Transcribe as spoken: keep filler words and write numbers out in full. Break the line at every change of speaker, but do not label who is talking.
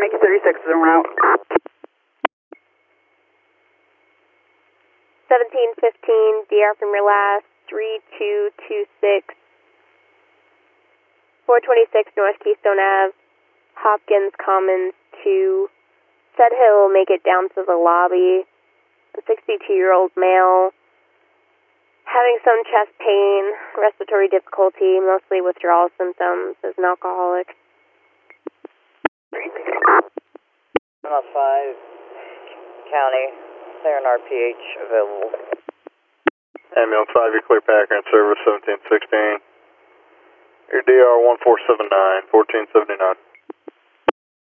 Mickey thirty-six is en route.
seventeen fifteen, D R from your last, three two two six, four twenty-six North Keystone Ave, Hopkins Commons two. Said he'll make it down to the lobby. A sixty-two-year-old male, having some chest pain, respiratory difficulty, mostly withdrawal symptoms, is an alcoholic.
one oh five County, clear and R P H available.
Ambulance five, you're clear Packer in service, seventeen sixteen. Your D R one four seven nine, fourteen seventy-nine.